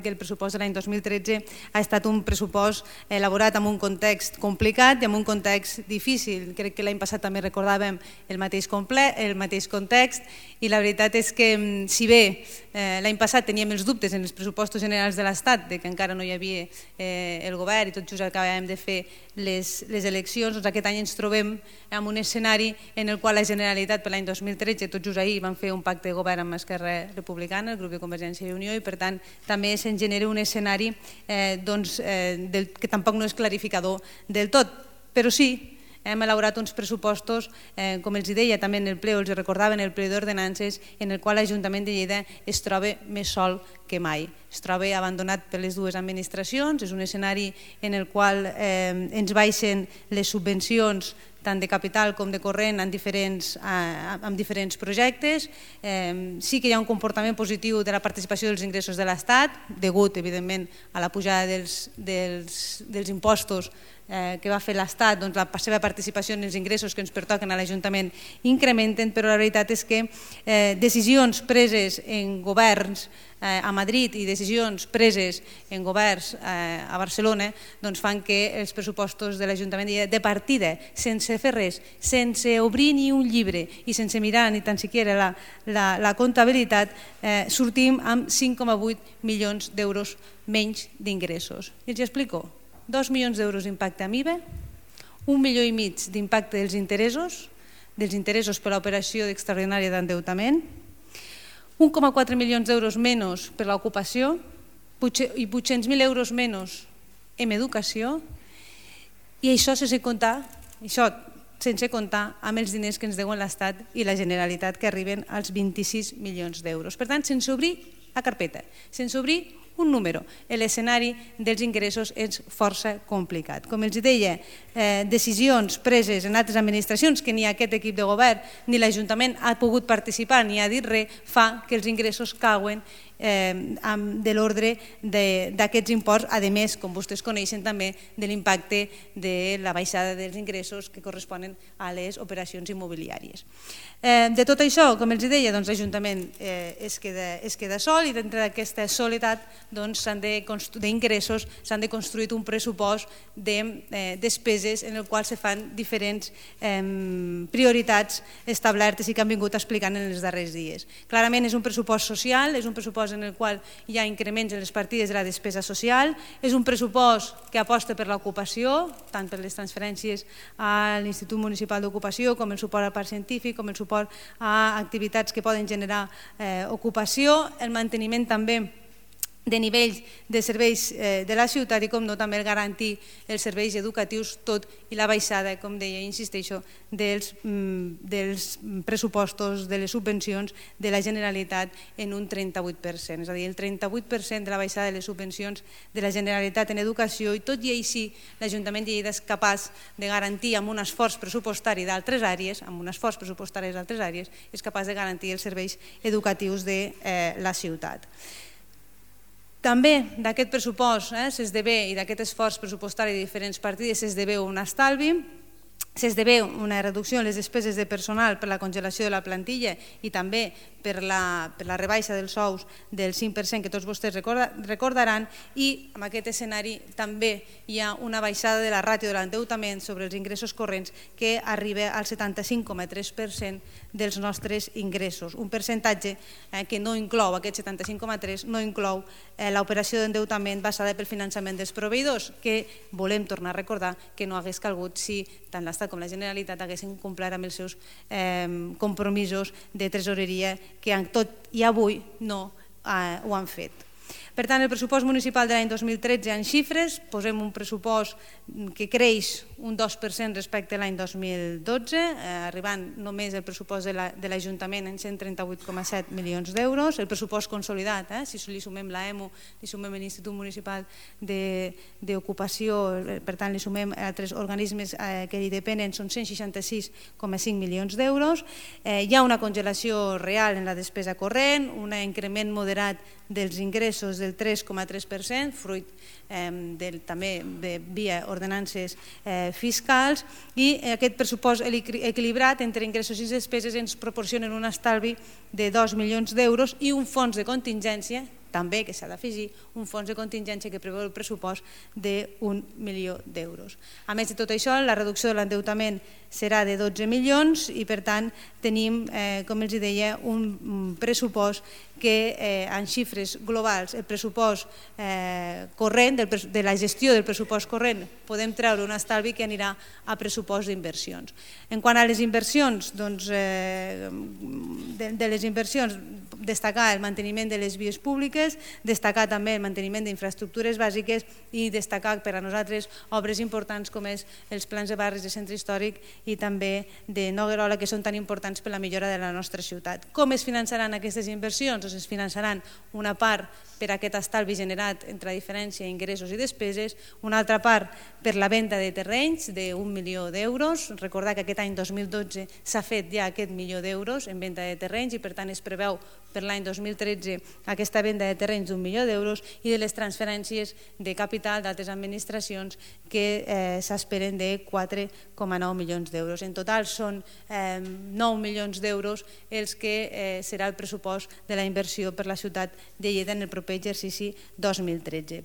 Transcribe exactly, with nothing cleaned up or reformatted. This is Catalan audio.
que el pressupost de l'any dos mil tretze ha estat un pressupost elaborat en un context complicat i en un context difícil. Crec que l'any passat també recordàvem el mateix, el mateix context i la veritat és que si bé l'any passat teníem els dubtes en els pressupostos generals de l'Estat de que encara no hi havia el govern i tot just acabàvem de fer les eleccions, doncs aquest any ens trobem en un escenari en el qual la Generalitat per l'any dos mil tretze, tot just ahir van fer un pacte de govern amb Esquerra Republicana, el grup de Convergència i Unió, i per tant també se'n genera un escenari que tampoc no és clarificador del tot, però sí hem elaborat uns pressupostos, com els deia també en el ple, els recordava en el ple d'ordenances, en el qual l'Ajuntament de Lleida es troba més sol que mai. Es troba abandonat per les dues administracions, és un escenari en el qual ens baixen les subvencions tant de capital com de corrent en diferents projectes. Sí que hi ha un comportament positiu de la participació dels ingressos de l'Estat, degut, evidentment, a la pujada dels impostos que va fer l'Estat, la seva participació en els ingressos que ens pertoquen a l'Ajuntament incrementen, però la veritat és que decisions preses en governs a Madrid i decisions preses en governs a Barcelona fan que els pressupostos de l'Ajuntament de partida, sense fer res, sense obrir ni un llibre i sense mirar ni tan siquiera la comptabilitat, sortim amb cinc coma vuit milions d'euros menys d'ingressos. I els explico. dos milions d'euros d'impacte amb I V A, un milió i mig d'impacte dels interessos, dels interessos per l'operació extraordinària d'endeutament, un coma quatre milions d'euros menys per l'ocupació i vuit-cents mil euros menys en educació, i això sense comptar, això sense comptar amb els diners que ens deuen l'Estat i la Generalitat, que arriben als vint-i-sis milions d'euros. Per tant, sense obrir la carpeta, sense obrir un número, l'escenari dels ingressos és força complicat. Com els deia, decisions preses en altres administracions que ni aquest equip de govern ni l'Ajuntament ha pogut participar ni ha dit res, fa que els ingressos cauen de l'ordre d'aquests imports, a més, com vostès coneixen també, de l'impacte de la baixada dels ingressos que corresponen a les operacions immobiliàries. De tot això, com els deia, l'Ajuntament es queda sol i dintre d'aquesta soledat d'ingressos s'han de construir un pressupost de despeses en el qual se fan diferents prioritats establertes i que han vingut explicant en els darrers dies. Clarament és un pressupost social, és un pressupost en el qual hi ha increments en les partides de la despesa social, és un pressupost que aposta per l'ocupació, tant per les transferències a l'Institut Municipal d'Ocupació com el suport al parc científic, com el suport a activitats que poden generar ocupació, el manteniment també de nivells de serveis de la ciutat i, com no, també el garantir els serveis educatius, tot i la baixada, com deia, insisteixo, dels pressupostos, de les subvencions de la Generalitat en un trenta-vuit per cent. És a dir, el trenta-vuit per cent de la baixada de les subvencions de la Generalitat en educació, i tot i així l'Ajuntament de Lleida és capaç de garantir amb un esforç pressupostari d'altres àrees, amb un esforç pressupostari d'altres àrees, és capaç de garantir els serveis educatius de la ciutat. També d'aquest pressupost i d'aquest esforç pressupostari de diferents partides s'esdevé un estalvi, s'esdevé una reducció en les despeses de personal per la congelació de la plantilla i també per la rebaixa dels sous del cinc per cent que tots vostès recordaran, i en aquest escenari també hi ha una baixada de la ràtio de l'endeutament sobre els ingressos corrents que arriba al setanta-cinc coma tres per cent dels nostres ingressos, un percentatge que no inclou, aquest setanta-cinc coma tres, no inclou l'operació d'endeutament basada pel finançament dels proveïdors, que volem tornar a recordar que no hagués calgut si tant l'Estat com la Generalitat haguessin complert amb els seus compromisos de tresoreria, que tot i avui no ho han fet. Per tant, el pressupost municipal de l'any dos mil tretze en xifres, posem un pressupost que creix un dos per cent respecte a l'any dos mil dotze, arribant només el pressupost de l'Ajuntament en cent trenta-vuit coma set milions d'euros. El pressupost consolidat, si li sumem l'EMU, li sumem l'Institut Municipal d'Ocupació, per tant li sumem altres organismes que hi depenen, són cent seixanta-sis coma cinc milions d'euros. Hi ha una congelació real en la despesa corrent, un increment moderat dels ingressos del tres coma tres per cent, fruit també via ordenances fiscals, i aquest pressupost equilibrat entre ingressos i despeses ens proporcionen un estalvi de dos milions d'euros i un fons de contingència també que s'ha d'afegir un fons de contingència que preveu el pressupost d'un milió d'euros. A més de tot això, la reducció de l'endeutament serà de dotze milions i per tant tenim, com els deia, un pressupost que en xifres globals, el pressupost corrent, de la gestió del pressupost corrent, podem treure un estalvi que anirà a pressupost d'inversions. En quant a les inversions, de les inversions, destacar el manteniment de les vies públiques, destacar també el manteniment d'infraestructures bàsiques i destacar per a nosaltres obres importants com és els plans de barris de centre històric i també de Noguerola, que són tan importants per a la millora de la nostra ciutat. Com es finançaran aquestes inversions? Doncs es finançaran una part per aquest estalvi generat entre diferència ingressos i despeses, una altra part per la venda de terrenys d'un milió d'euros. Recordar que aquest any dos mil dotze s'ha fet ja aquest milió d'euros en venda de terrenys i per tant es preveu per l'any dos mil tretze aquesta venda de terrenys d'un milió d'euros i de les transferències de capital d'altres administracions que s'esperen de quatre coma nou milions d'euros. En total són nou milions d'euros els que serà el pressupost de la inversió per la ciutat de Lleida en el proper exercici dos mil tretze.